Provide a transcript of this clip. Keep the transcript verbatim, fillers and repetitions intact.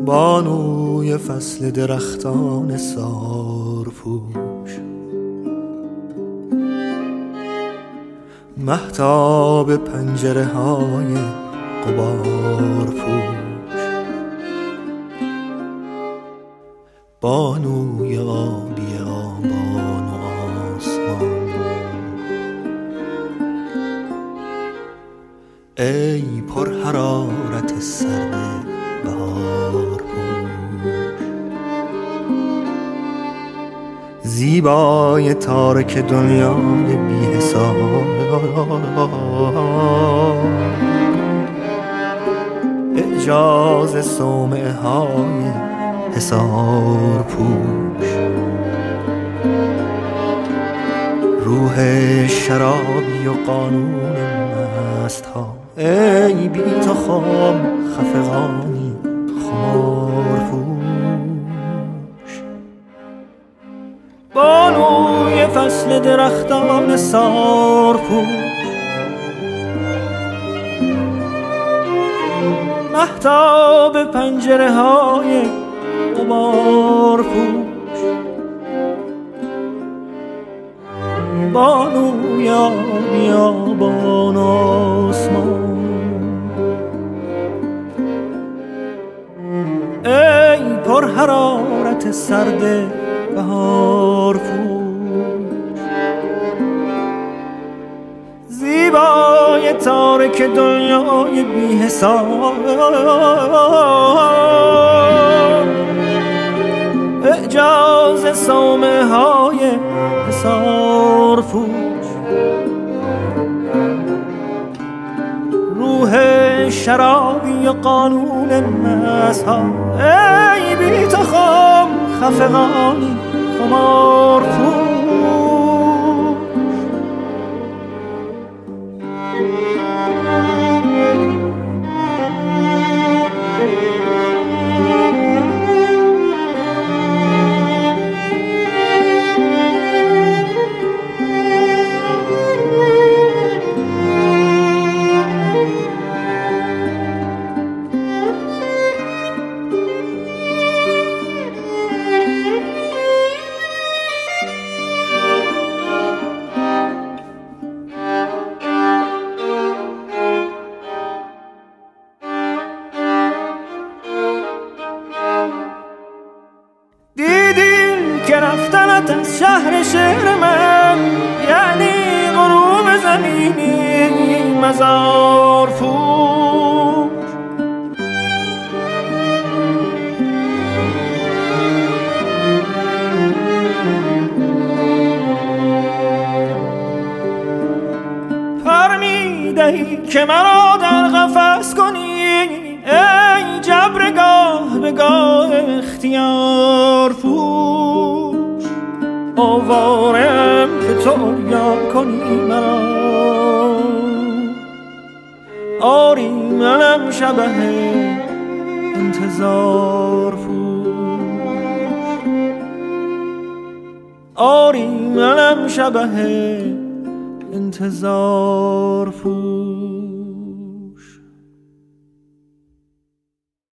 بانوی فصل درختان سارپوش، مهتاب پنجره های غبار پوش، بانوی آبی آبان و آسمان، ای پر حرارت سرد بهار پوش، زیبای تارک دنیای بی حساب، اعجاز صومعه های حصار پوش، روح شرابی و قانون مست ها، ای بی تو خام خفقانی خمار پوش، بانوی فصل درختان سار پوش، مهتاب پنجره های غبار پوش، بانوی بیابان آسمان، ای پر حرارت سرد بهار پوش، زیبای تارک دنیای بی حساب، اعجاز صومعه های حصار پوش، روح شرابی و قانون مذهب، ای بی تو خام خفقانی خمار پوش، که رفتنت از شهر شعر من یعنی غروب زمینی مزار پوش، پر میدهی که مرا در قفس کنی، ای جبرگاه به گاه اختیار پوش، آوارم که تو عریان کنی مرا، آری منم شبه انتظار پوش، آری منم شبه انتظار پوش.